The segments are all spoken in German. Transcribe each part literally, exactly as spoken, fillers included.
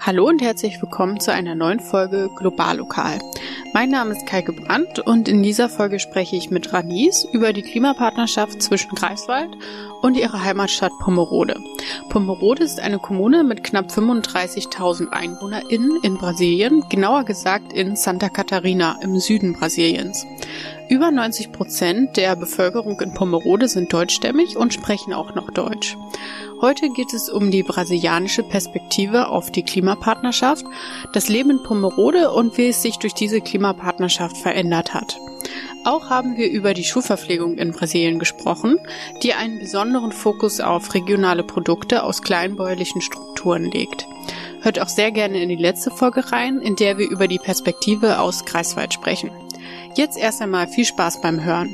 Hallo und herzlich willkommen zu einer neuen Folge Globallokal. Mein Name ist Kaike Brandt und in dieser Folge spreche ich mit Ranice über die Klimapartnerschaft zwischen Greifswald und ihrer Heimatstadt Pomerode. Pomerode ist eine Kommune mit knapp fünfunddreißigtausend EinwohnerInnen in Brasilien, genauer gesagt in Santa Catarina im Süden Brasiliens. Über neunzig Prozent der Bevölkerung in Pomerode sind deutschstämmig und sprechen auch noch Deutsch. Heute geht es um die brasilianische Perspektive auf die Klimapartnerschaft, das Leben in Pomerode und wie es sich durch diese Klimapartnerschaft verändert hat. Auch haben wir über die Schulverpflegung in Brasilien gesprochen, die einen besonderen Fokus auf regionale Produkte aus kleinbäuerlichen Strukturen legt. Hört auch sehr gerne in die letzte Folge rein, in der wir über die Perspektive aus Greifswald sprechen. Jetzt erst einmal viel Spaß beim Hören.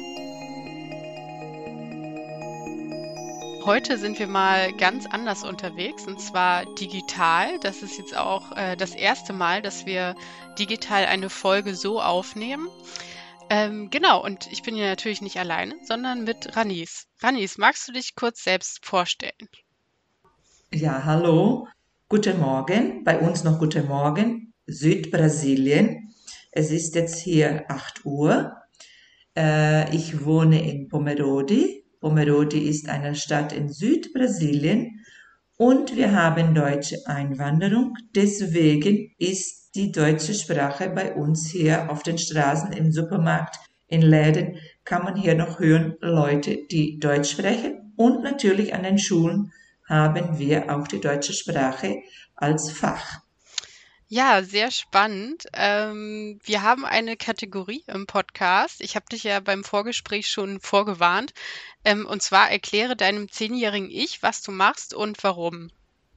Heute sind wir mal ganz anders unterwegs, und zwar digital. Das ist jetzt auch äh, das erste Mal, dass wir digital eine Folge so aufnehmen. Ähm, genau, und ich bin hier natürlich nicht alleine, sondern mit Ranice. Ranice, magst du dich kurz selbst vorstellen? Ja, hallo, guten Morgen, bei uns noch guten Morgen, Südbrasilien. Es ist jetzt hier acht Uhr. Äh, ich wohne in Pomerode. Pomerode ist eine Stadt in Südbrasilien und wir haben deutsche Einwanderung. Deswegen ist die deutsche Sprache bei uns hier auf den Straßen, im Supermarkt, in Läden, kann man hier noch hören, Leute, die Deutsch sprechen. Und natürlich an den Schulen haben wir auch die deutsche Sprache als Fach. Ja, sehr spannend. Ähm, wir haben eine Kategorie im Podcast. Ich habe dich ja beim Vorgespräch schon vorgewarnt. Ähm, und zwar erkläre deinem zehnjährigen Ich, was du machst und warum.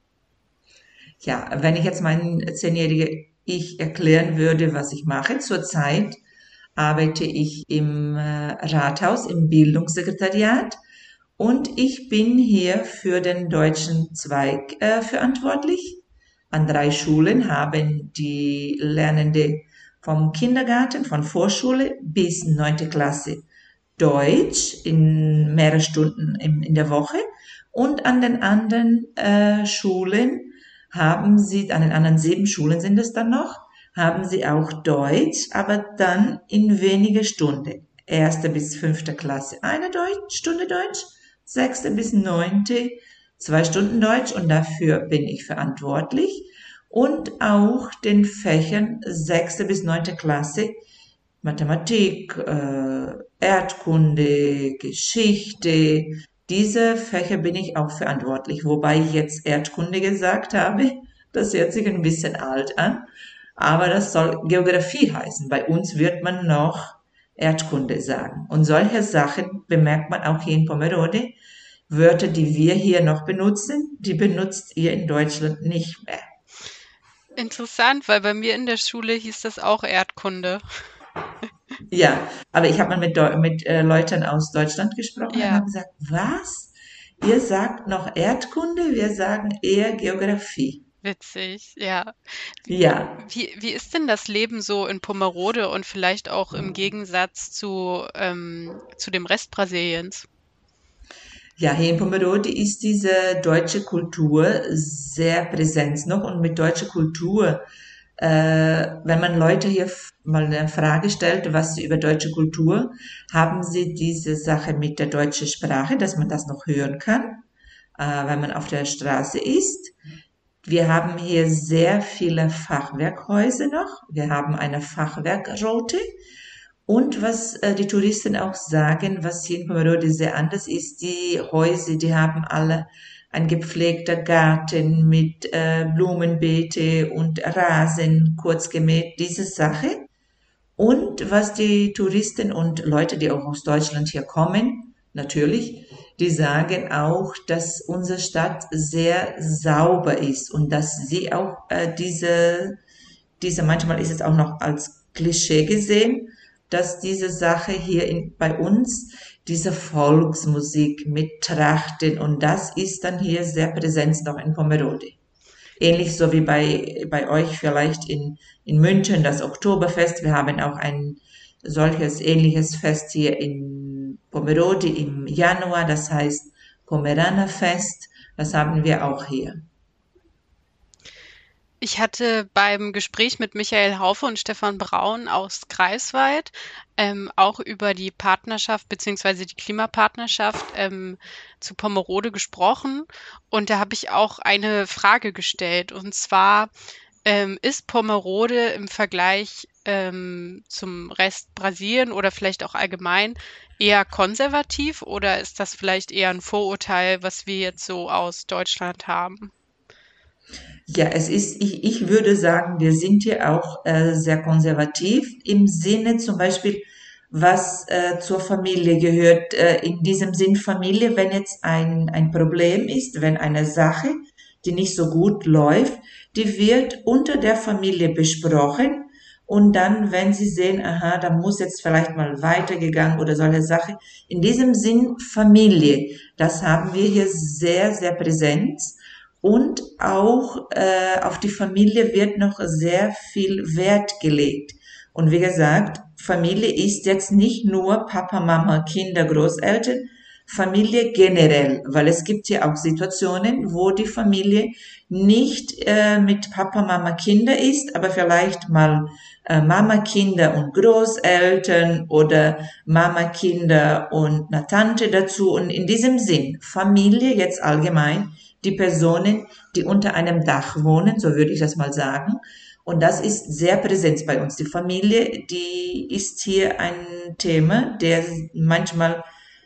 Ja, wenn ich jetzt meinen zehnjährigen Ich erklären würde, was ich mache, zurzeit arbeite ich im äh, Rathaus, im Bildungssekretariat und ich bin hier für den deutschen Zweig äh, verantwortlich. An drei Schulen haben die Lernende vom Kindergarten, von Vorschule bis neunte Klasse Deutsch in mehrere Stunden in, in der Woche und an den anderen äh, Schulen haben sie, an den anderen sieben Schulen sind es dann noch, haben sie auch Deutsch, aber dann in wenige Stunden. Erste bis fünfte Klasse eine Deutsch, Stunde Deutsch, sechste bis neunte zwei Stunden Deutsch und dafür bin ich verantwortlich. Und auch den Fächern sechste bis neunte Klasse Mathematik, äh, Erdkunde, Geschichte. Diese Fächer bin ich auch verantwortlich, wobei ich jetzt Erdkunde gesagt habe. Das hört sich ein bisschen alt an, aber das soll Geografie heißen. Bei uns wird man noch Erdkunde sagen. Und solche Sachen bemerkt man auch hier in Pomerode. Wörter, die wir hier noch benutzen, die benutzt ihr in Deutschland nicht mehr. Interessant, weil bei mir in der Schule hieß das auch Erdkunde. Ja, aber ich habe mal mit, Deu- mit äh, Leuten aus Deutschland gesprochen und Ja, haben gesagt, was? Ihr sagt noch Erdkunde, wir sagen eher Geografie. witzig, ja. Wie, Ja, wie, wie ist denn das Leben so in Pomerode und vielleicht auch im Gegensatz zu, ähm, zu dem Rest Brasiliens? ja, hier in Pomerode ist diese deutsche Kultur sehr präsent noch und mit deutscher Kultur, äh, wenn man Leute hier f- mal eine Frage stellt, was sie über deutsche Kultur, haben sie diese Sache mit der deutschen Sprache, dass man das noch hören kann, äh, wenn man auf der Straße ist. Wir haben hier sehr viele Fachwerkhäuser noch. Wir haben eine Fachwerkroute. Und was äh, die Touristen auch sagen, was hier in Pomerode sehr anders ist, die Häuser, die haben alle ein gepflegter Garten mit äh, Blumenbeete und Rasen, kurz gemäht, diese Sache. Und was die Touristen und Leute, die auch aus Deutschland hier kommen, natürlich, die sagen auch, dass unsere Stadt sehr sauber ist und dass sie auch äh, diese, diese, manchmal ist es auch noch als Klischee gesehen, dass diese Sache hier in, bei uns, diese Volksmusik mit Trachten und das ist dann hier sehr präsent noch in Pomerode. Ähnlich so wie bei, bei euch vielleicht in, in München das Oktoberfest. Wir haben auch ein solches ähnliches Fest hier in Pomerode im Januar, das heißt Pomeranerfest. Das haben wir auch hier. Ich hatte beim Gespräch mit Michael Haufe und Stefan Braun aus Greifswald ähm, auch über die Partnerschaft beziehungsweise die Klimapartnerschaft ähm, zu Pommerode gesprochen. Und da habe ich auch eine Frage gestellt. Und zwar, ähm, ist Pommerode im Vergleich ähm, zum Rest Brasilien oder vielleicht auch allgemein eher konservativ oder ist das vielleicht eher ein Vorurteil, was wir jetzt so aus Deutschland haben? Ja, es ist, ich, ich würde sagen, wir sind hier auch äh, sehr konservativ im Sinne zum Beispiel, was äh, zur Familie gehört. Äh, in diesem Sinn Familie, wenn jetzt ein, ein Problem ist, wenn eine Sache, die nicht so gut läuft, die wird unter der Familie besprochen. Und dann, wenn sie sehen, aha, da muss jetzt vielleicht mal weitergegangen oder solche Sache. In diesem Sinn Familie, das haben wir hier sehr, sehr präsent. Und auch äh, auf die Familie wird noch sehr viel Wert gelegt. Und wie gesagt, Familie ist jetzt nicht nur Papa, Mama, Kinder, Großeltern, Familie generell, weil es gibt ja auch Situationen, wo die Familie nicht äh, mit Papa, Mama, Kinder ist, aber vielleicht mal äh, Mama, Kinder und Großeltern oder Mama, Kinder und eine Tante dazu. Und in diesem Sinn, Familie jetzt allgemein, die Personen, die unter einem Dach wohnen, so würde ich das mal sagen. Und das ist sehr präsent bei uns. Die Familie, die ist hier ein Thema, der manchmal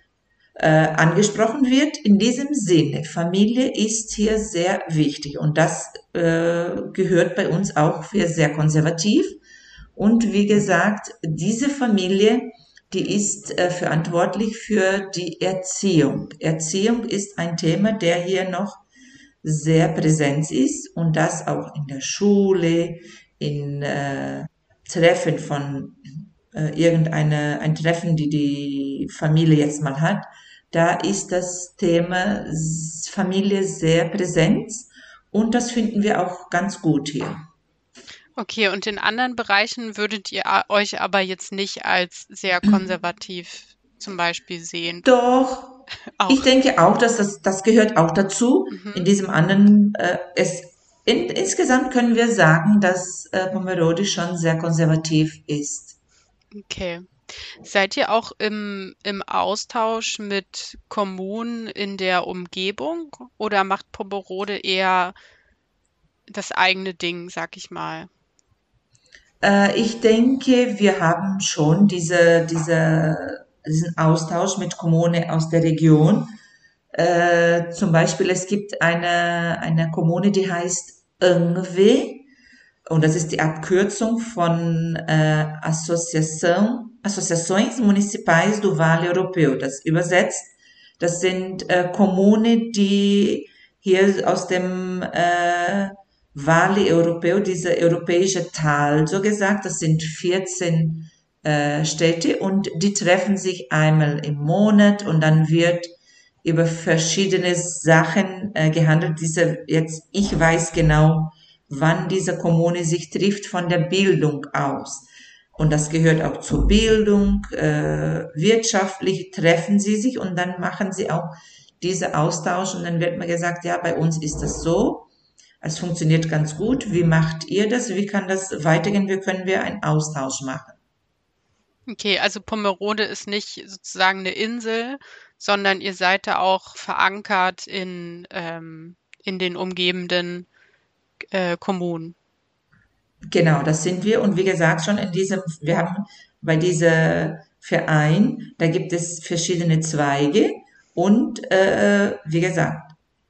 äh, angesprochen wird. In diesem Sinne, Familie ist hier sehr wichtig und das äh, gehört bei uns auch für sehr konservativ. Und wie gesagt, diese Familie, die ist äh, verantwortlich für die Erziehung. Erziehung ist ein Thema, der hier noch sehr präsent ist und das auch in der Schule, in äh, Treffen von äh, irgendeine, ein Treffen, die die Familie jetzt mal hat, da ist das Thema Familie sehr präsent und das finden wir auch ganz gut hier. Okay, und in anderen Bereichen würdet ihr a- euch aber jetzt nicht als sehr konservativ zum Beispiel sehen. Doch, ich Auch. denke auch, dass das, das gehört auch dazu. In Mhm. diesem anderen, äh, es, in, insgesamt können wir sagen, dass äh, Pomerode schon sehr konservativ ist. Okay. Seid ihr auch im, im Austausch mit Kommunen in der Umgebung oder macht Pomerode eher das eigene Ding, sag ich mal? Äh, ich denke, wir haben schon diese, diese, diesen Austausch mit Kommunen aus der Region. Äh, zum Beispiel, es gibt eine, eine Kommune, die heißt Ngwe. Und das ist die Abkürzung von äh, Associação, Associações Municipais do Vale Europeu. Das übersetzt, das sind äh, Kommunen, die hier aus dem äh, Vale Europeu, dieser europäische Tal, so gesagt, das sind vierzehn äh, Städte und die treffen sich einmal im Monat und dann wird über verschiedene Sachen äh, gehandelt. Diese jetzt, ich weiß genau, wann diese Kommune sich trifft von der Bildung aus. Und das gehört auch zur Bildung. Äh, wirtschaftlich treffen sie sich und dann machen sie auch diese Austausch und dann wird mir gesagt, ja, bei uns ist das so. Es funktioniert ganz gut. Wie macht ihr das? Wie kann das weitergehen? Wie können wir einen Austausch machen? Okay, also Pomerode ist nicht sozusagen eine Insel, sondern ihr seid da auch verankert in, ähm, in den umgebenden äh, Kommunen. Genau, das sind wir. Und wie gesagt, schon in diesem, wir haben bei dieser Verein, da gibt es verschiedene Zweige und äh, wie gesagt,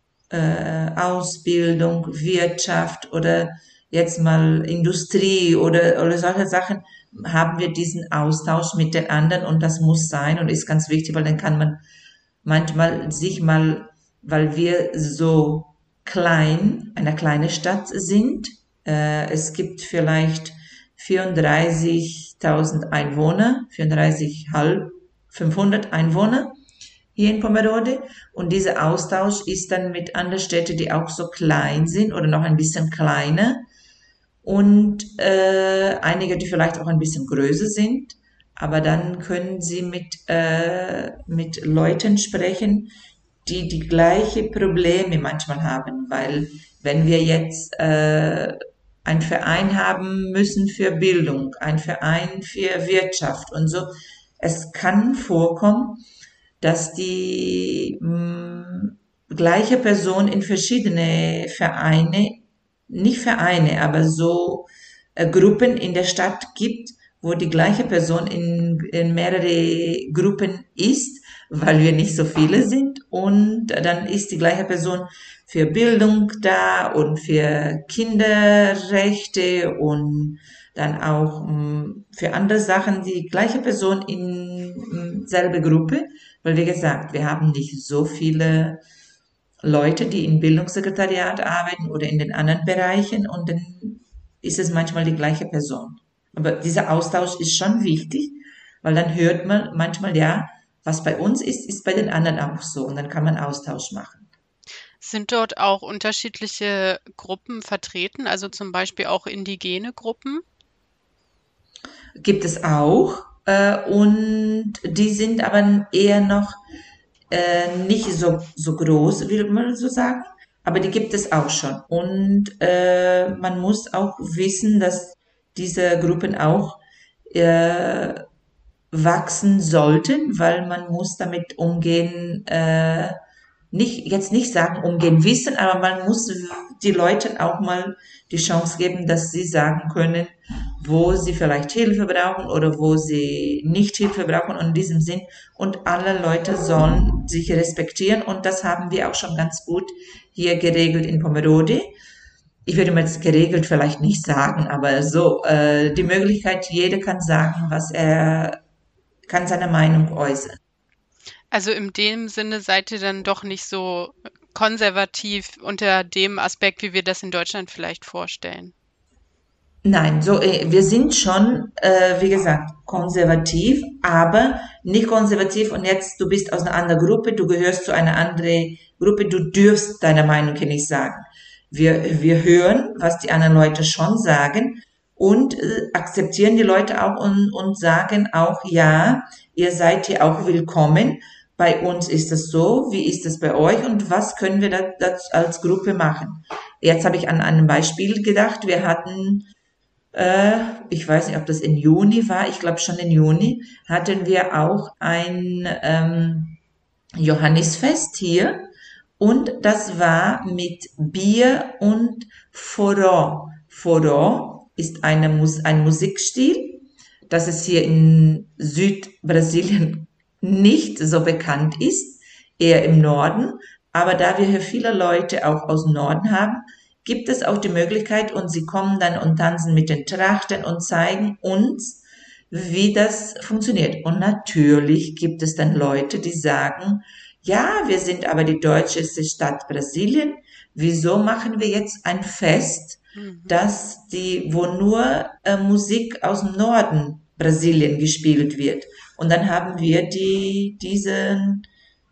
äh, Ausbildung, Wirtschaft oder jetzt mal Industrie oder, oder solche Sachen, haben wir diesen Austausch mit den anderen und das muss sein und ist ganz wichtig, weil dann kann man manchmal sich mal, weil wir so klein, eine kleine Stadt sind, äh, es gibt vielleicht vierunddreißigtausend Einwohner, vierunddreißig fünfhundert Einwohner hier in Pomerode. Und dieser Austausch ist dann mit anderen Städten, die auch so klein sind oder noch ein bisschen kleiner. Und äh, einige, die vielleicht auch ein bisschen größer sind. Aber dann können Sie mit, äh, mit Leuten sprechen, die die gleiche Probleme manchmal haben. Weil wenn wir jetzt äh, einen Verein haben müssen für Bildung, einen Verein für Wirtschaft und so. Es kann vorkommen, dass die mh, gleiche Person in verschiedene Vereine, nicht Vereine, aber so äh, Gruppen in der Stadt gibt, wo die gleiche Person in, in mehrere Gruppen ist, weil wir nicht so viele sind. Und dann ist die gleiche Person für Bildung da und für Kinderrechte und dann auch mh, für andere Sachen die gleiche Person in mh, selbe Gruppe, weil wie gesagt, wir haben nicht so viele Leute, die im Bildungssekretariat arbeiten oder in den anderen Bereichen und dann ist es manchmal die gleiche Person. Aber dieser Austausch ist schon wichtig, weil dann hört man manchmal, ja, was bei uns ist, ist bei den anderen auch so und dann kann man Austausch machen. Sind dort auch unterschiedliche Gruppen vertreten, also zum Beispiel auch indigene Gruppen? Gibt es auch äh, und die sind aber eher noch äh, nicht so, so groß, will man so sagen, aber die gibt es auch schon. Und äh, man muss auch wissen, dass diese Gruppen auch äh, wachsen sollten, weil man muss damit umgehen, äh, nicht, jetzt nicht sagen umgehen wissen, aber man muss die Leuten auch mal die Chance geben, dass sie sagen können, wo sie vielleicht Hilfe brauchen oder wo sie nicht Hilfe brauchen und in diesem Sinn. Und alle Leute sollen sich respektieren und das haben wir auch schon ganz gut hier geregelt in Pomerode. Ich würde mal jetzt geregelt vielleicht nicht sagen, aber so, äh, die Möglichkeit, jeder kann sagen, was er, kann seine Meinung äußern. Also in dem Sinne seid ihr dann doch nicht so konservativ unter dem Aspekt, wie wir das in Deutschland vielleicht vorstellen. Nein, so, äh, wir sind schon, äh, wie gesagt, konservativ, aber nicht konservativ und jetzt, du bist aus einer anderen Gruppe, du gehörst zu einer anderen Gruppe, du dürfst deine Meinung hier nicht sagen. Wir, wir hören, was die anderen Leute schon sagen und äh, akzeptieren die Leute auch und, und sagen auch, ja, ihr seid hier auch willkommen. Bei uns ist es so, wie ist es bei euch und was können wir da, das als Gruppe machen? Jetzt habe ich an einem Beispiel gedacht. Wir hatten äh, ich weiß nicht, ob das in Juni war, ich glaube schon in Juni, hatten wir auch ein ähm, Johannisfest hier und das war mit Bier und Forró. Forró ist eine Mus ein Musikstil, das es hier in Südbrasilien nicht so bekannt ist, eher im Norden. Aber da wir hier viele Leute auch aus dem Norden haben, gibt es auch die Möglichkeit und sie kommen dann und tanzen mit den Trachten und zeigen uns, wie das funktioniert. Und natürlich gibt es dann Leute, die sagen, ja, wir sind aber die deutscheste Stadt Brasilien. Wieso machen wir jetzt ein Fest, Mhm. dass die, wo nur äh, Musik aus dem Norden Brasilien gespielt wird? Und dann haben wir die, diesen,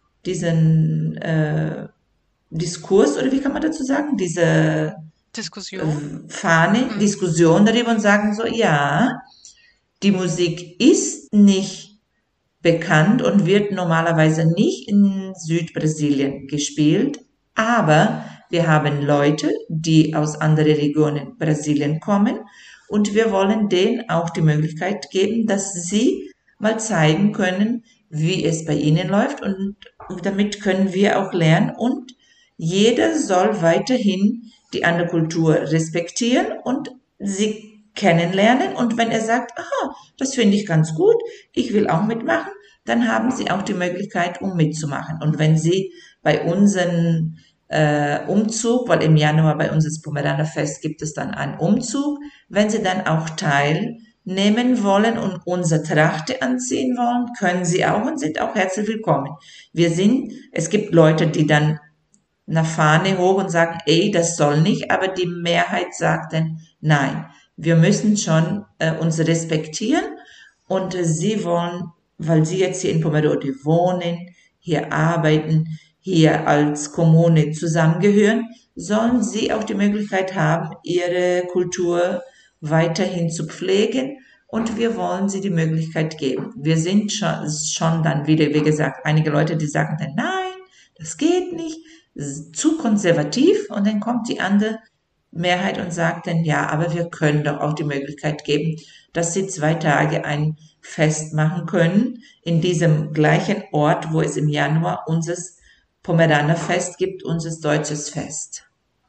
diesen äh, Diskurs oder wie kann man dazu sagen, diese äh, Diskussion? Fahne, Mhm. Diskussion darüber und sagen so, ja, die Musik ist nicht bekannt und wird normalerweise nicht in Südbrasilien gespielt, aber wir haben Leute, die aus anderen Regionen Brasilien kommen und wir wollen denen auch die Möglichkeit geben, dass sie mal zeigen können, wie es bei ihnen läuft und damit können wir auch lernen und jeder soll weiterhin die andere Kultur respektieren und sie kennenlernen und wenn er sagt, aha, das finde ich ganz gut, ich will auch mitmachen, dann haben sie auch die Möglichkeit, um mitzumachen. Und wenn sie bei unserem äh, Umzug, weil im Januar bei uns das Pomeraner Fest gibt es dann einen Umzug, wenn sie dann auch teilnehmen wollen und unsere Trachte anziehen wollen, können sie auch und sind auch herzlich willkommen. Wir sind, es gibt Leute, die dann eine Fahne hoch und sagen, ey, das soll nicht, aber die Mehrheit sagt dann, nein, wir müssen schon äh, uns respektieren und äh, sie wollen, weil sie jetzt hier in Pomerode wohnen, hier arbeiten, hier als Kommune zusammengehören, sollen sie auch die Möglichkeit haben, ihre Kultur weiterhin zu pflegen und wir wollen sie die Möglichkeit geben. Wir sind schon, schon dann wieder, wie gesagt, einige Leute, die sagen dann, nein, das geht nicht, zu konservativ und dann kommt die andere, Mehrheit und sagten, ja, aber wir können doch auch die Möglichkeit geben, dass sie zwei Tage ein Fest machen können in diesem gleichen Ort, wo es im Januar unser Pomeranerfest gibt, unser deutsches Fest.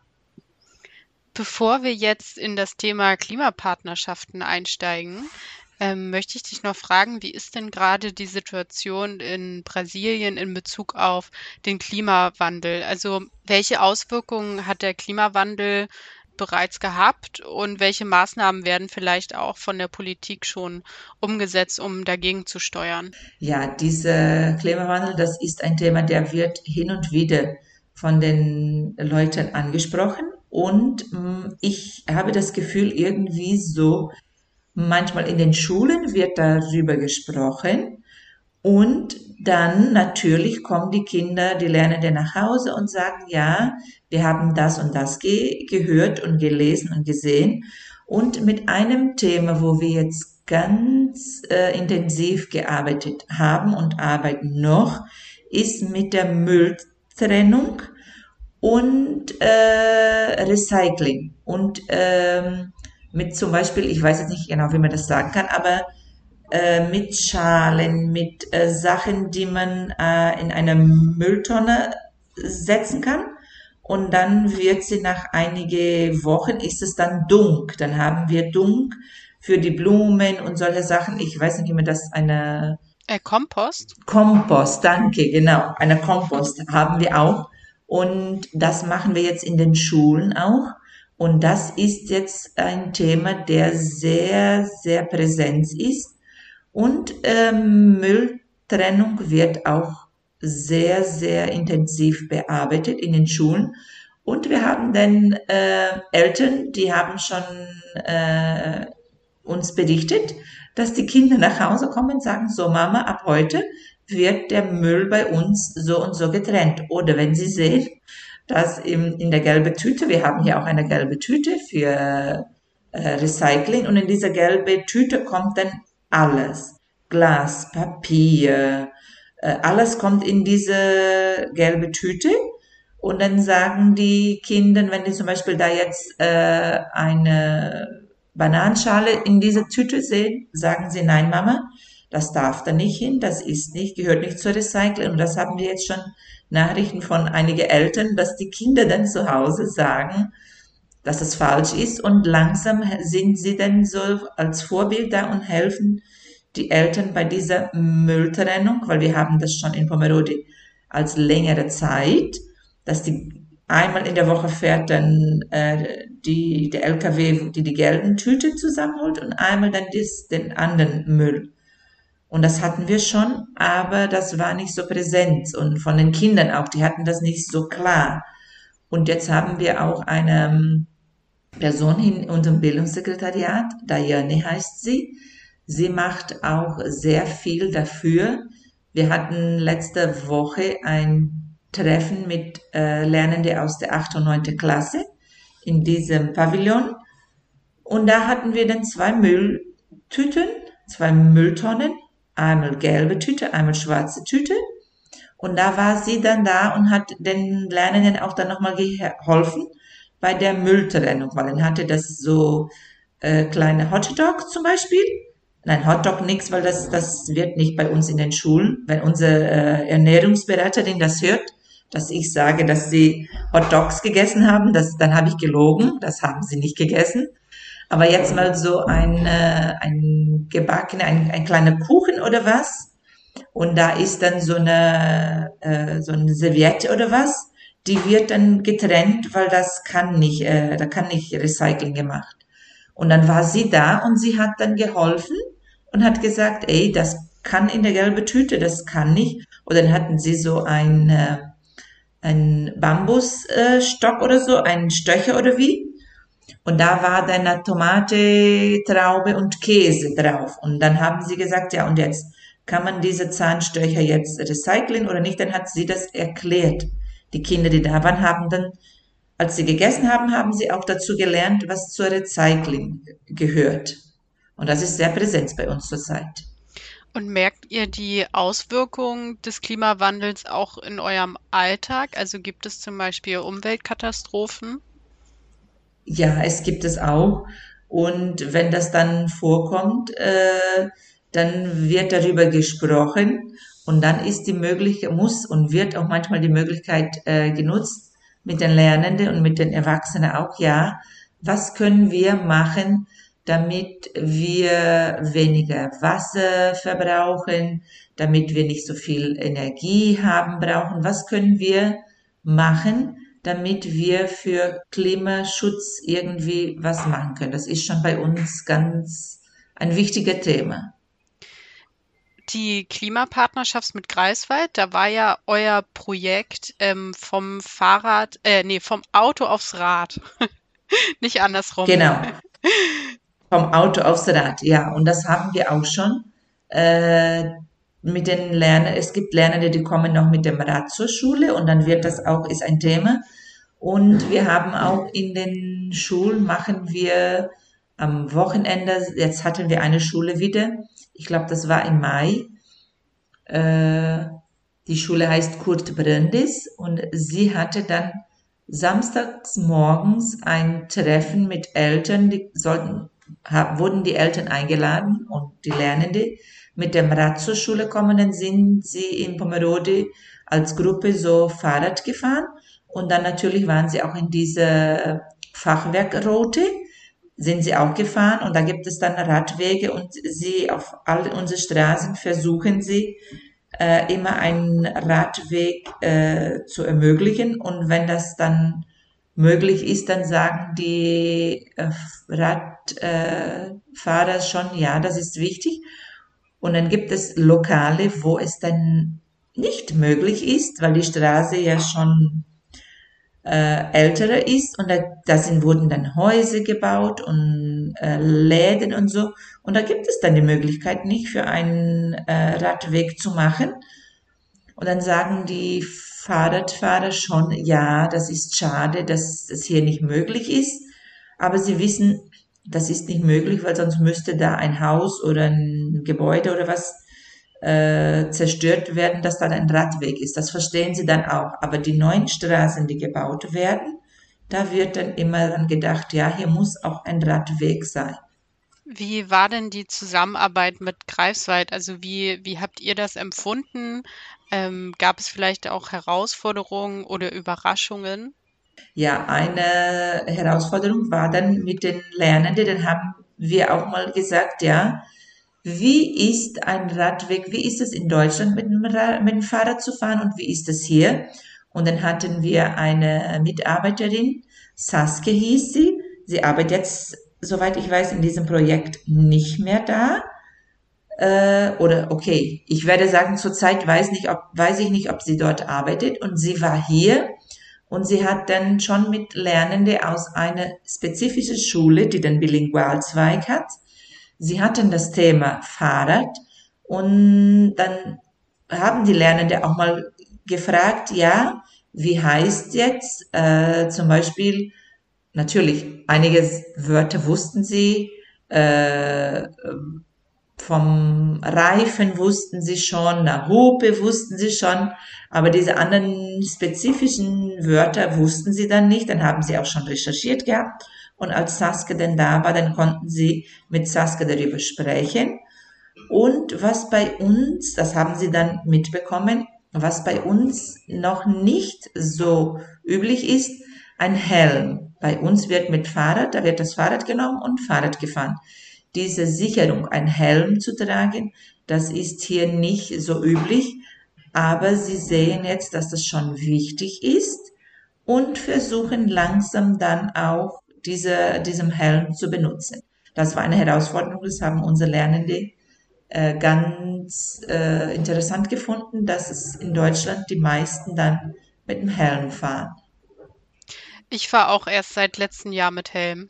Bevor wir jetzt in das Thema Klimapartnerschaften einsteigen, ähm, möchte ich dich noch fragen, wie ist denn gerade die Situation in Brasilien in Bezug auf den Klimawandel? Also welche Auswirkungen hat der Klimawandel bereits gehabt und welche Maßnahmen werden vielleicht auch von der Politik schon umgesetzt, um dagegen zu steuern? Ja, dieser Klimawandel, das ist ein Thema, der wird hin und wieder von den Leuten angesprochen. Und mh, ich habe das Gefühl, irgendwie so, manchmal in den Schulen wird darüber gesprochen. Und dann natürlich kommen die Kinder, die Lernenden nach Hause und sagen, ja, wir haben das und das ge gehört und gelesen und gesehen. Und mit einem Thema, wo wir jetzt ganz äh, intensiv gearbeitet haben und arbeiten noch, ist mit der Mülltrennung und äh, Recycling. Und ähm, mit zum Beispiel, ich weiß jetzt nicht genau, wie man das sagen kann, aber äh, mit Schalen, mit äh, Sachen, die man äh, in eine Mülltonne setzen kann. Und dann wird sie nach einige Wochen, ist es dann Dunk. Dann haben wir Dunk für die Blumen und solche Sachen. Ich weiß nicht, wie man das eine Äh, Kompost? Kompost, danke, genau. Eine Kompost haben wir auch. Und das machen wir jetzt in den Schulen auch. Und das ist jetzt ein Thema, der sehr, sehr präsent ist. Und ähm, Mülltrennung wird auch sehr, sehr intensiv bearbeitet in den Schulen. Und wir haben dann äh, Eltern, die haben schon äh, uns berichtet, dass die Kinder nach Hause kommen und sagen, so Mama, ab heute wird der Müll bei uns so und so getrennt. Oder wenn sie sehen, dass im, in der gelben Tüte, wir haben hier auch eine gelbe Tüte für äh, Recycling und in dieser gelben Tüte kommt dann alles. Glas, Papier, äh, alles kommt in diese gelbe Tüte und dann sagen die Kinder, wenn die zum Beispiel da jetzt äh, eine Bananenschale in dieser Tüte sehen, sagen sie, nein, Mama, das darf da nicht hin, das ist nicht, gehört nicht zur Recycling. Und das haben wir jetzt schon Nachrichten von einigen Eltern, dass die Kinder dann zu Hause sagen, dass es falsch ist und langsam sind sie dann so als Vorbild da und helfen die Eltern bei dieser Mülltrennung, weil wir haben das schon in Pomerode als längere Zeit, dass die einmal in der Woche fährt dann äh, die, der L K W, die die gelben Tüte zusammenholt und einmal dann dies, den anderen Müll. Und das hatten wir schon, aber das war nicht so präsent und von den Kindern auch, die hatten das nicht so klar. Und jetzt haben wir auch eine Person in unserem Bildungssekretariat, Diane heißt sie. Sie macht auch sehr viel dafür. Wir hatten letzte Woche ein Treffen mit äh, Lernenden aus der achten und neunten Klasse in diesem Pavillon. Und da hatten wir dann zwei Mülltüten, zwei Mülltonnen, einmal gelbe Tüte, einmal schwarze Tüte. Und da war sie dann da und hat den Lernenden auch dann nochmal geholfen bei der Mülltrennung, weil dann hatte das so äh, kleine Hotdog zum Beispiel. Nein, Hotdog nix, weil das, das wird nicht bei uns in den Schulen. Wenn unsere äh, Ernährungsberaterin das hört, dass ich sage, dass sie Hotdogs gegessen haben, das, dann habe ich gelogen, das haben sie nicht gegessen. Aber jetzt mal so ein, äh, ein gebackener, ein, ein kleiner Kuchen oder was. Und da ist dann so eine, äh, so eine Serviette oder was. Die wird dann getrennt, weil das kann nicht, äh, da kann nicht Recycling gemacht. Und dann war sie da und sie hat dann geholfen und hat gesagt, ey, das kann in der gelben Tüte, das kann nicht. Und dann hatten sie so ein, äh, ein Bambusstock äh, oder so, einen Stöcher oder wie. Und da war dann eine Tomate, Traube und Käse drauf. Und dann haben sie gesagt, ja, und jetzt kann man diese Zahnstöcher jetzt recyceln oder nicht? Dann hat sie das erklärt. Die Kinder, die da waren, haben dann, als sie gegessen haben, haben sie auch dazu gelernt, was zur Recycling gehört. Und das ist sehr präsent bei uns zurzeit. Und merkt ihr die Auswirkungen des Klimawandels auch in eurem Alltag? Also gibt es zum Beispiel Umweltkatastrophen? Ja, es gibt es auch. Und wenn das dann vorkommt, äh, dann wird darüber gesprochen und dann ist die Möglichkeit, muss und wird auch manchmal die Möglichkeit äh, genutzt mit den Lernenden und mit den Erwachsenen auch, ja, was können wir machen, damit wir weniger Wasser verbrauchen, damit wir nicht so viel Energie haben brauchen, was können wir machen, damit wir für Klimaschutz irgendwie was machen können. Das ist schon bei uns ganz ein wichtiger Thema. Die Klimapartnerschaft mit Greifswald, da war ja euer Projekt ähm, vom Fahrrad, äh, nee, vom Auto aufs Rad, nicht andersrum. Genau, vom Auto aufs Rad, ja. Und das haben wir auch schon äh, mit den Lernern. Es gibt Lernende, die kommen noch mit dem Rad zur Schule und dann wird das auch, ist ein Thema. Und wir haben auch in den Schulen machen wir am Wochenende, jetzt hatten wir eine Schule wieder, ich glaube, das war im Mai. Äh, die Schule heißt Kurt Brandis und sie hatte dann samstags morgens ein Treffen mit Eltern, die sollten, ha- wurden die Eltern eingeladen und die Lernende mit dem Rad zur Schule kommen, dann sind sie in Pomerode als Gruppe so Fahrrad gefahren und dann natürlich waren sie auch in dieser Fachwerkroute, sind sie auch gefahren und da gibt es dann Radwege und sie auf all unsere Straßen versuchen sie äh, immer einen Radweg äh, zu ermöglichen. Und wenn das dann möglich ist, dann sagen die äh, Radfahrer äh, schon, ja, das ist wichtig. Und dann gibt es Lokale, wo es dann nicht möglich ist, weil die Straße ja schon äh, ältere ist und da, da sind, wurden dann Häuser gebaut und äh, Läden und so. Und da gibt es dann die Möglichkeit nicht für einen äh, Radweg zu machen. Und dann sagen die Fahrradfahrer schon, ja, das ist schade, dass das hier nicht möglich ist. Aber sie wissen, das ist nicht möglich, weil sonst müsste da ein Haus oder ein Gebäude oder was äh, zerstört werden, dass dann ein Radweg ist. Das verstehen sie dann auch. Aber die neuen Straßen, die gebaut werden, da wird dann immer dann gedacht, ja, hier muss auch ein Radweg sein. Wie war denn die Zusammenarbeit mit Greifswald? Also wie, wie habt ihr das empfunden? Ähm, gab es vielleicht auch Herausforderungen oder Überraschungen? Ja, eine Herausforderung war dann mit den Lernenden, dann haben wir auch mal gesagt, ja, wie ist ein Radweg, wie ist es in Deutschland mit dem, Ra mit dem Fahrrad zu fahren und wie ist es hier? Und dann hatten wir eine Mitarbeiterin, Saskia hieß sie, sie arbeitet jetzt, soweit ich weiß, in diesem Projekt nicht mehr da. Äh, oder okay, ich werde sagen, zurzeit weiß nicht, ob, weiß ich nicht, ob sie dort arbeitet und sie war hier und sie hat dann schon mit Lernenden aus einer spezifischen Schule, die den Bilingualzweig hat. Sie hatten das Thema Fahrrad und dann haben die Lernenden auch mal gefragt, ja, wie heißt jetzt äh, zum Beispiel, natürlich, einige Wörter wussten sie, äh, vom Reifen wussten sie schon, na Hupe wussten sie schon, aber diese anderen spezifischen Wörter wussten sie dann nicht. Dann haben sie auch schon recherchiert gehabt. Und als Saskia dann da war, dann konnten sie mit Saskia darüber sprechen. Und was bei uns, das haben sie dann mitbekommen, was bei uns noch nicht so üblich ist, ein Helm. Bei uns wird mit Fahrrad, da wird das Fahrrad genommen und Fahrrad gefahren. Diese Sicherung, ein Helm zu tragen, das ist hier nicht so üblich, aber sie sehen jetzt, dass das schon wichtig ist und versuchen langsam dann auch diese, diesem Helm zu benutzen. Das war eine Herausforderung, das haben unsere Lernende äh, ganz äh, interessant gefunden, dass es in Deutschland die meisten dann mit dem Helm fahren. Ich fahre auch erst seit letztem Jahr mit Helm.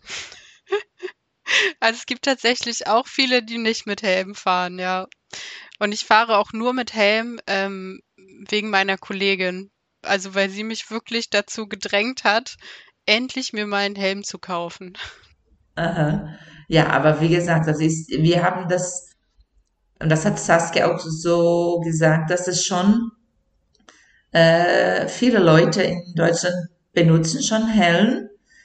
Also es gibt tatsächlich auch viele, die nicht mit Helm fahren, ja. Und ich fahre auch nur mit Helm ähm, wegen meiner Kollegin. Also weil sie mich wirklich dazu gedrängt hat, endlich mir meinen Helm zu kaufen. Aha. Ja, aber wie gesagt, das ist, wir haben das, und das hat Saskia auch so gesagt, dass es schon äh, viele Leute in Deutschland benutzen schon Helm,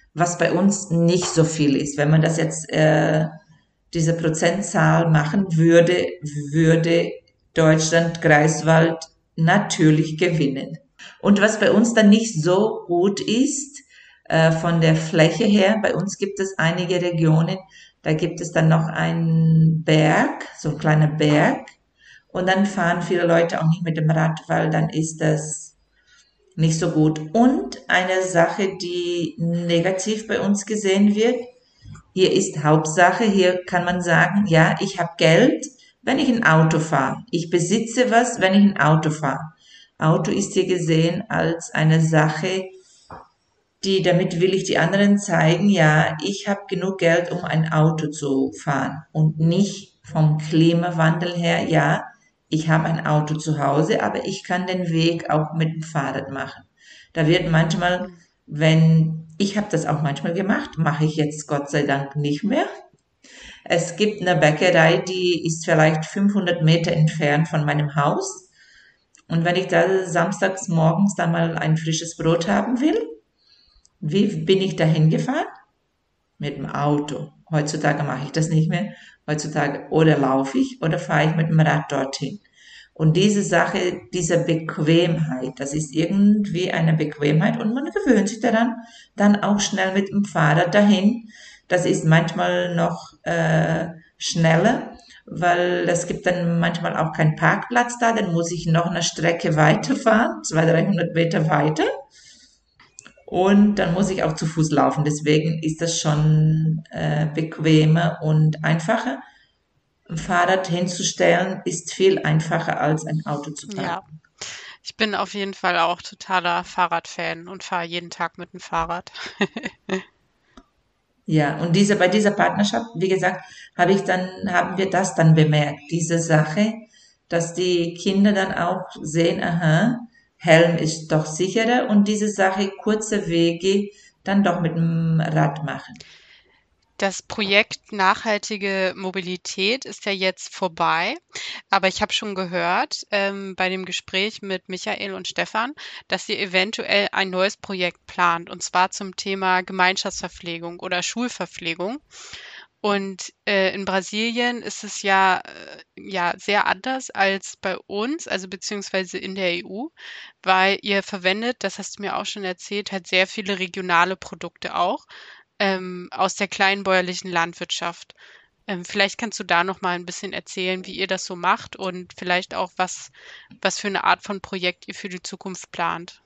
was bei uns nicht so viel ist. Wenn man das jetzt, äh, diese Prozentzahl machen würde, würde Deutschland, Greifswald natürlich gewinnen. Und was bei uns dann nicht so gut ist, äh, von der Fläche her, bei uns gibt es einige Regionen, da gibt es dann noch einen Berg, so ein kleiner Berg, und dann fahren viele Leute auch nicht mit dem Rad, weil dann ist das nicht so gut. Und eine Sache, die negativ bei uns gesehen wird, hier ist Hauptsache, hier kann man sagen, ja, ich habe Geld, wenn ich ein Auto fahre. Ich besitze was, wenn ich ein Auto fahre. Auto ist hier gesehen als eine Sache, die, damit will ich die anderen zeigen, ja, ich habe genug Geld, um ein Auto zu fahren und nicht vom Klimawandel her, ja, ich habe ein Auto zu Hause, aber ich kann den Weg auch mit dem Fahrrad machen. Da wird manchmal, wenn, ich habe das auch manchmal gemacht, mache ich jetzt Gott sei Dank nicht mehr. Es gibt eine Bäckerei, die ist vielleicht fünfhundert Meter entfernt von meinem Haus. Und wenn ich da samstags morgens da mal ein frisches Brot haben will, wie bin ich dahin gefahren? Mit dem Auto. Heutzutage mache ich das nicht mehr. Heutzutage oder laufe ich oder fahre ich mit dem Rad dorthin. Und diese Sache, diese Bequemheit, das ist irgendwie eine Bequemheit und man gewöhnt sich daran, dann auch schnell mit dem Fahrrad dahin. Das ist manchmal noch äh, schneller, weil es gibt dann manchmal auch keinen Parkplatz da, dann muss ich noch eine Strecke weiterfahren, zweihundert, dreihundert Meter weiter. Und dann muss ich auch zu Fuß laufen. Deswegen ist das schon äh, bequemer und einfacher. Ein Fahrrad hinzustellen ist viel einfacher als ein Auto zu Ja, parken. ich bin auf jeden Fall auch totaler Fahrradfan und fahre jeden Tag mit dem Fahrrad. Ja, und diese, bei dieser Partnerschaft, wie gesagt, habe ich dann, haben wir das dann bemerkt, diese Sache, dass die Kinder dann auch sehen, aha, Helm ist doch sicherer und diese Sache, kurze Wege, dann doch mit dem Rad machen. Das Projekt Nachhaltige Mobilität ist ja jetzt vorbei, aber ich habe schon gehört ähm, bei dem Gespräch mit Michael und Stefan, dass ihr eventuell ein neues Projekt plant, und zwar zum Thema Gemeinschaftsverpflegung oder Schulverpflegung. Und äh, in Brasilien ist es ja, äh, ja sehr anders als bei uns, also beziehungsweise in der E U, weil ihr verwendet, das hast du mir auch schon erzählt, halt sehr viele regionale Produkte auch ähm, aus der kleinbäuerlichen Landwirtschaft. Ähm, vielleicht kannst du da noch mal ein bisschen erzählen, wie ihr das so macht und vielleicht auch, was, was für eine Art von Projekt ihr für die Zukunft plant.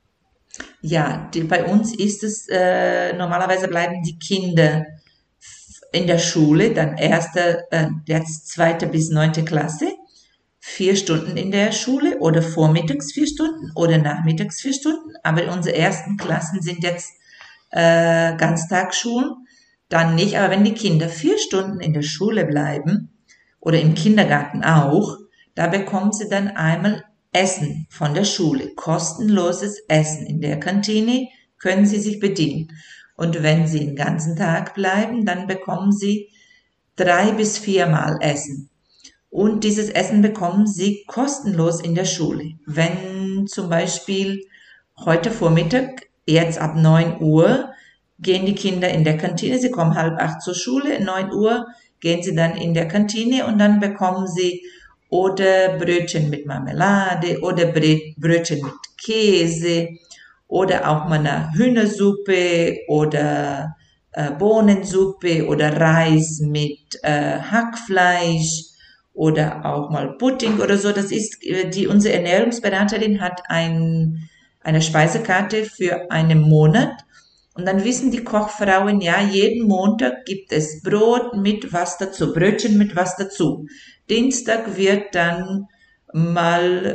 Ja, die, bei uns ist es, äh, normalerweise bleiben die Kinder in der Schule, dann erste, äh, jetzt zweite bis neunte Klasse, vier Stunden in der Schule oder vormittags vier Stunden oder nachmittags vier Stunden. Aber unsere ersten Klassen sind jetzt äh, Ganztagsschulen, dann nicht. Aber wenn die Kinder vier Stunden in der Schule bleiben oder im Kindergarten auch, da bekommen sie dann einmal Essen von der Schule, kostenloses Essen in der Kantine können sie sich bedienen. Und wenn sie den ganzen Tag bleiben, dann bekommen sie drei bis viermal Essen. Und dieses Essen bekommen sie kostenlos in der Schule. Wenn zum Beispiel heute Vormittag, jetzt ab neun Uhr, gehen die Kinder in der Kantine, sie kommen halb acht zur Schule, neun Uhr gehen sie dann in der Kantine und dann bekommen sie oder Brötchen mit Marmelade oder Brötchen mit Käse oder auch mal eine Hühnersuppe oder äh, Bohnensuppe oder Reis mit äh, Hackfleisch oder auch mal Pudding oder so. Das ist, die, unsere Ernährungsberaterin hat ein, eine Speisekarte für einen Monat. Und dann wissen die Kochfrauen, ja, jeden Montag gibt es Brot mit was dazu, Brötchen mit was dazu. Dienstag wird dann mal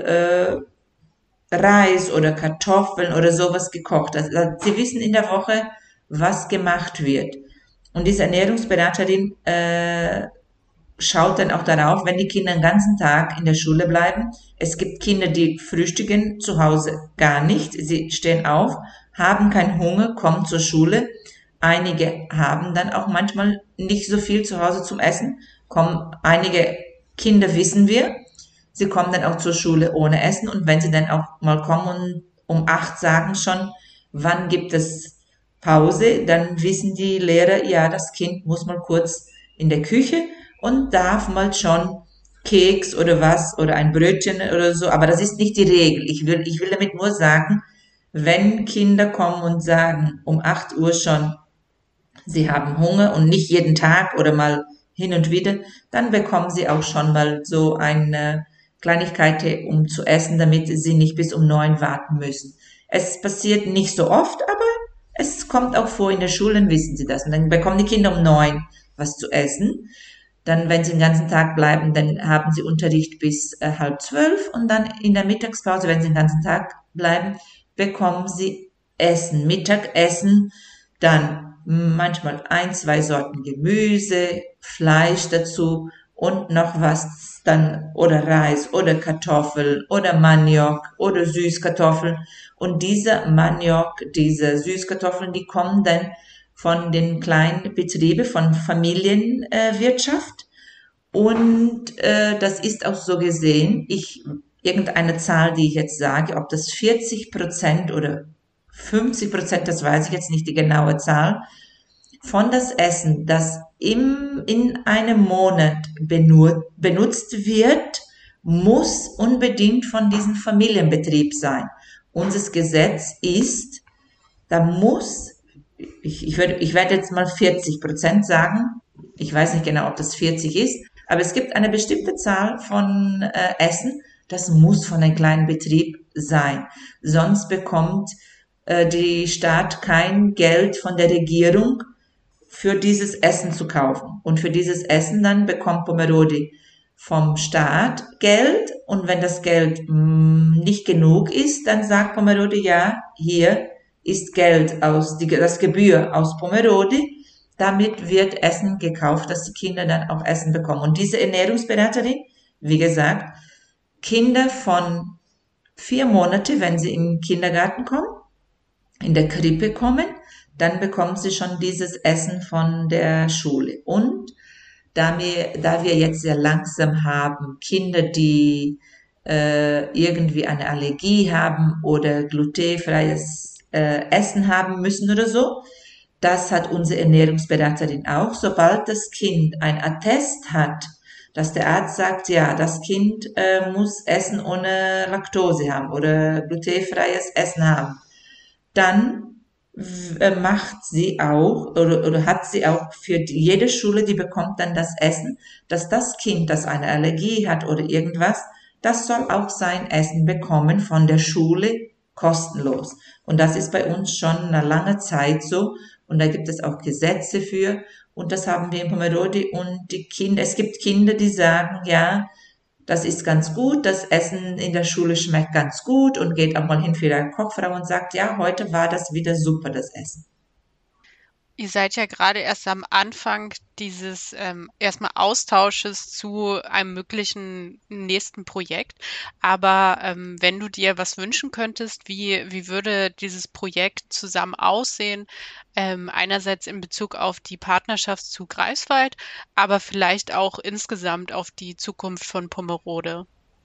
äh, Reis oder Kartoffeln oder sowas gekocht. Also, sie wissen in der Woche, was gemacht wird. Und diese Ernährungsberaterin äh, schaut dann auch darauf, wenn die Kinder den ganzen Tag in der Schule bleiben. Es gibt Kinder, die frühstücken zu Hause gar nicht. Sie stehen auf, haben keinen Hunger, kommen zur Schule. Einige haben dann auch manchmal nicht so viel zu Hause zum Essen. Kommen, einige Kinder wissen wir, sie kommen dann auch zur Schule ohne Essen. Und wenn sie dann auch mal kommen und um acht sagen schon, wann gibt es Pause, dann wissen die Lehrer, ja, das Kind muss mal kurz in der Küche und darf mal schon Keks oder was oder ein Brötchen oder so, aber das ist nicht die Regel. Ich will, ich will damit nur sagen, wenn Kinder kommen und sagen um acht Uhr schon, sie haben Hunger und nicht jeden Tag oder mal hin und wieder, dann bekommen sie auch schon mal so eine Kleinigkeit, um zu essen, damit sie nicht bis um neun warten müssen. Es passiert nicht so oft, aber es kommt auch vor in der Schule, dann wissen sie das. Und dann bekommen die Kinder um neun was zu essen. Dann, wenn sie den ganzen Tag bleiben, dann haben sie Unterricht bis äh, halb zwölf und dann in der Mittagspause, wenn sie den ganzen Tag bleiben, bekommen sie Essen, Mittagessen, dann manchmal ein, zwei Sorten Gemüse, Fleisch dazu und noch was dann oder Reis oder Kartoffeln oder Maniok oder Süßkartoffeln. Und diese Maniok, diese Süßkartoffeln, die kommen dann von den kleinen Betrieben, von Familienwirtschaft. Und äh, das ist auch so gesehen, ich, irgendeine Zahl, die ich jetzt sage, ob das vierzig Prozent oder fünfzig Prozent, das weiß ich jetzt nicht die genaue Zahl, von das Essen, das im, in einem Monat benu- benutzt wird, muss unbedingt von diesem Familienbetrieb sein. Unser Gesetz ist, da muss, ich, ich, werde, ich werde jetzt mal vierzig Prozent sagen, ich weiß nicht genau, ob das vierzig ist, aber es gibt eine bestimmte Zahl von äh, Essen, das muss von einem kleinen Betrieb sein. Sonst bekommt äh, die Staat kein Geld von der Regierung für dieses Essen zu kaufen. Und für dieses Essen dann bekommt Pomerode vom Staat Geld. Und wenn das Geld mh, nicht genug ist, dann sagt Pomerode, ja, hier ist Geld aus, die, das Gebühr aus Pomerode. Damit wird Essen gekauft, dass die Kinder dann auch Essen bekommen. Und diese Ernährungsberaterin, wie gesagt, Kinder von vier Monate, wenn sie in den Kindergarten kommen, in der Krippe kommen, dann bekommen sie schon dieses Essen von der Schule. Und da wir, da wir jetzt sehr langsam haben, Kinder, die äh, irgendwie eine Allergie haben oder glutenfreies äh, Essen haben müssen oder so, das hat unsere Ernährungsberaterin auch. Sobald das Kind ein Attest hat, dass der Arzt sagt, ja, das Kind äh, muss Essen ohne Laktose haben oder glutenfreies Essen haben, dann äh, macht sie auch oder, oder hat sie auch für die, jede Schule, die bekommt dann das Essen, dass das Kind, das eine Allergie hat oder irgendwas, das soll auch sein Essen bekommen von der Schule kostenlos. Und das ist bei uns schon eine lange Zeit so. Und da gibt es auch Gesetze für. Und das haben wir in Pomerode. Und die Kinder, es gibt Kinder, die sagen, ja, das ist ganz gut, das Essen in der Schule schmeckt ganz gut und geht auch mal hin für die Kochfrau und sagt, ja, heute war das wieder super, das Essen. Ihr seid ja gerade erst am Anfang dieses ähm, erstmal Austausches zu einem möglichen nächsten Projekt. Aber ähm, wenn du dir was wünschen könntest, wie, wie würde dieses Projekt zusammen aussehen? Ähm, einerseits in Bezug auf die Partnerschaft zu Greifswald, aber vielleicht auch insgesamt auf die Zukunft von Pomerode.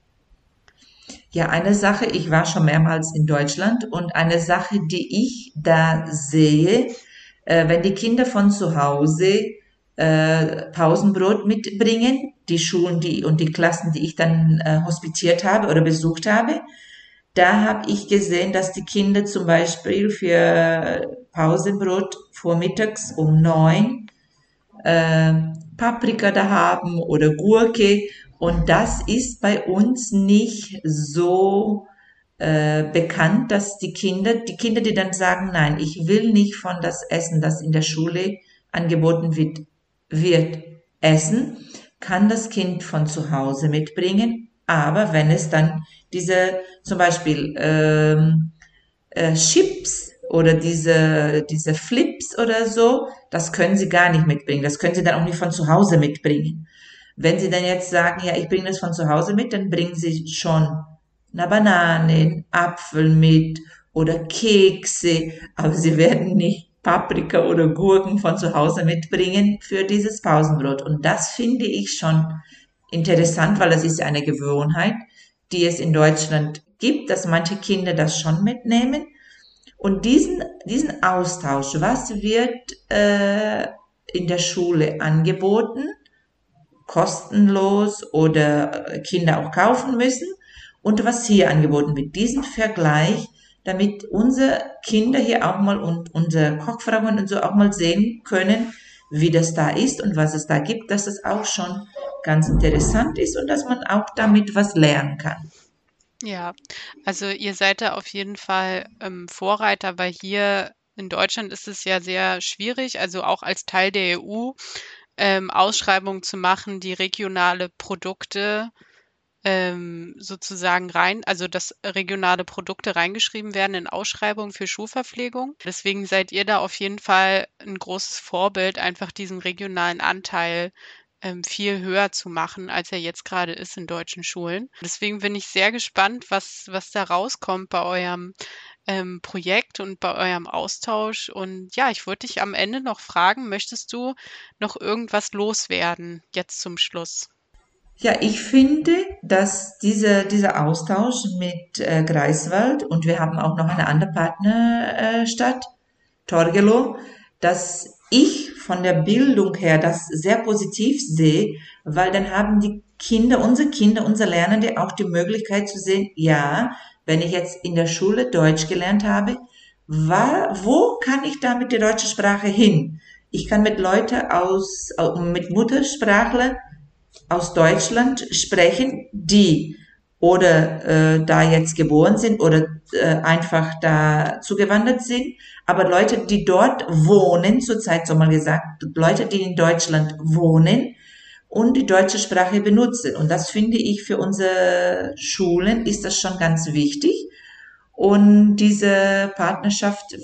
Ja, eine Sache, ich war schon mehrmals in Deutschland und eine Sache, die ich da sehe, äh, wenn die Kinder von zu Hause äh, Pausenbrot mitbringen, die Schulen die, und die Klassen, die ich dann äh, hospitiert habe oder besucht habe, da habe ich gesehen, dass die Kinder zum Beispiel für Pausenbrot vormittags um neun äh, Paprika da haben oder Gurke. Und das ist bei uns nicht so äh, bekannt, dass die Kinder, die Kinder, die dann sagen, nein, ich will nicht von das Essen, das in der Schule angeboten wird, wird essen, kann das Kind von zu Hause mitbringen. Aber wenn es dann diese, zum Beispiel ähm, äh, Chips oder diese, diese Flips oder so, das können sie gar nicht mitbringen. Das können sie dann auch nicht von zu Hause mitbringen. Wenn sie dann jetzt sagen, ja, ich bringe das von zu Hause mit, dann bringen sie schon eine Banane, einen Apfel mit oder Kekse, aber sie werden nicht Paprika oder Gurken von zu Hause mitbringen für dieses Pausenbrot. Und das finde ich schon interessant, weil das ist eine Gewohnheit, die es in Deutschland gibt, dass manche Kinder das schon mitnehmen. Und diesen, diesen Austausch, was wird äh, in der Schule angeboten, kostenlos oder Kinder auch kaufen müssen, und was hier angeboten wird, diesen Vergleich, damit unsere Kinder hier auch mal und unsere Kochfrauen und so auch mal sehen können, wie das da ist und was es da gibt, dass es auch schon ganz interessant ist und dass man auch damit was lernen kann. Ja, also ihr seid da auf jeden Fall ähm, Vorreiter, weil hier in Deutschland ist es ja sehr schwierig, also auch als Teil der E U, ähm, Ausschreibungen zu machen, die regionale Produkte ähm, sozusagen rein, also dass regionale Produkte reingeschrieben werden in Ausschreibungen für Schulverpflegung. Deswegen seid ihr da auf jeden Fall ein großes Vorbild, einfach diesen regionalen Anteil ähm, viel höher zu machen, als er jetzt gerade ist in deutschen Schulen. Deswegen bin ich sehr gespannt, was, was da rauskommt bei eurem ähm, Projekt und bei eurem Austausch. Und ja, ich würde dich am Ende noch fragen, möchtest du noch irgendwas loswerden, jetzt zum Schluss? Ja, ich finde, dass dieser, dieser Austausch mit äh, Greifswald, und wir haben auch noch eine andere Partnerstadt, äh, Stadt, Torgelow, dass ich von der Bildung her das sehr positiv sehe, weil dann haben die Kinder, unsere Kinder, unsere Lernende auch die Möglichkeit zu sehen, ja, wenn ich jetzt in der Schule Deutsch gelernt habe, wa- wo kann ich da mit der deutschen Sprache hin? Ich kann mit Leuten aus, au- mit Muttersprachler aus Deutschland sprechen, die oder äh, da jetzt geboren sind oder äh, einfach da zugewandert sind, aber Leute, die dort wohnen, zurzeit so mal gesagt, Leute, die in Deutschland wohnen und die deutsche Sprache benutzen. Und das finde ich für unsere Schulen ist das schon ganz wichtig. Und diese Partnerschaft,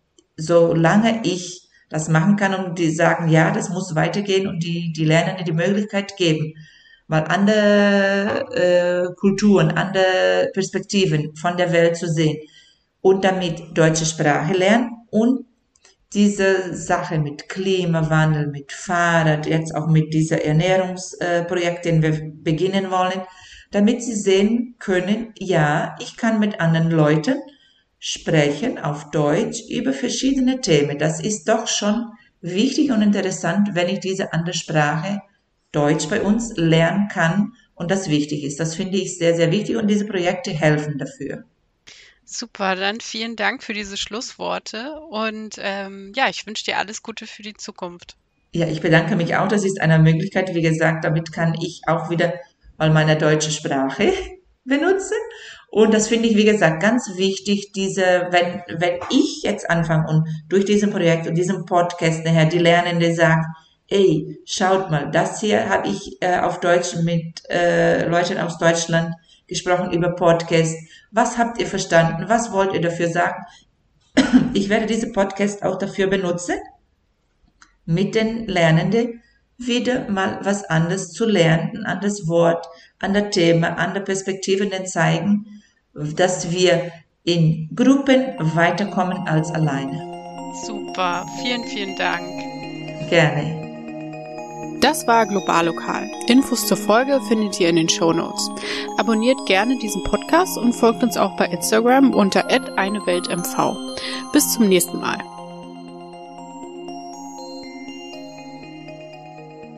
solange ich das machen kann und die sagen, ja, das muss weitergehen und die, die Lernenden die Möglichkeit geben, mal andere äh, Kulturen, andere Perspektiven von der Welt zu sehen und damit deutsche Sprache lernen und diese Sache mit Klimawandel, mit Fahrrad, jetzt auch mit dieser Ernährungsprojekt, den wir beginnen wollen, damit sie sehen können, ja, ich kann mit anderen Leuten sprechen auf Deutsch über verschiedene Themen. Das ist doch schon wichtig und interessant, wenn ich diese andere Sprache, Deutsch bei uns, lernen kann und das wichtig ist. Das finde ich sehr, sehr wichtig und diese Projekte helfen dafür. Super, dann vielen Dank für diese Schlussworte und ähm, ja, ich wünsche dir alles Gute für die Zukunft. Ja, ich bedanke mich auch. Das ist eine Möglichkeit. Wie gesagt, damit kann ich auch wieder mal meine deutsche Sprache benutzen. Und das finde ich, wie gesagt, ganz wichtig, diese, wenn, wenn ich jetzt anfange und durch diesen Projekt und diesen Podcast nachher die Lernende sagt, ey, schaut mal, das hier habe ich äh, auf Deutsch mit äh, Leuten aus Deutschland gesprochen über Podcast. Was habt ihr verstanden? Was wollt ihr dafür sagen? Ich werde diese Podcast auch dafür benutzen, mit den Lernenden wieder mal was anderes zu lernen, ein anderes Wort, andere Themen, andere Perspektiven zeigen, dass wir in Gruppen weiterkommen als alleine. Super, vielen, vielen Dank. Gerne. Das war Globallokal. Infos zur Folge findet ihr in den Shownotes. Abonniert gerne diesen Podcast und folgt uns auch bei Instagram unter at eine Welt M V. Bis zum nächsten Mal.